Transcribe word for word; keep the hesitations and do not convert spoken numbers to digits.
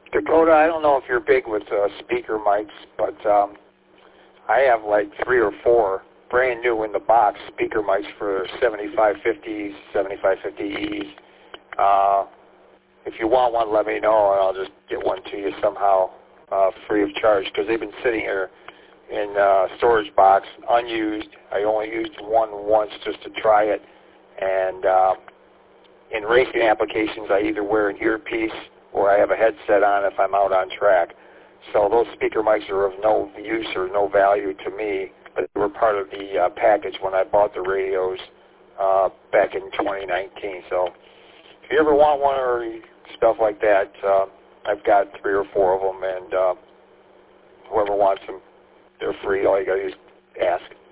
Dakota, I don't know if you're big with uh, speaker mics, but um, I have like three or four brand new in the box speaker mics for seventy-five fifties, seventy-five fifty Es. Uh, if you want one, let me know, and I'll just get one to you somehow uh, free of charge, because they've been sitting here in uh, storage box, unused. I only used one once just to try it, and uh, in racing applications, I either wear an earpiece or I have a headset on if I'm out on track. So those speaker mics are of no use or no value to me, but they were part of the uh, package when I bought the radios uh, back in twenty nineteen. So if you ever want one or stuff like that, uh, I've got three or four of them, and uh, whoever wants them, they're free. All you got to do is ask.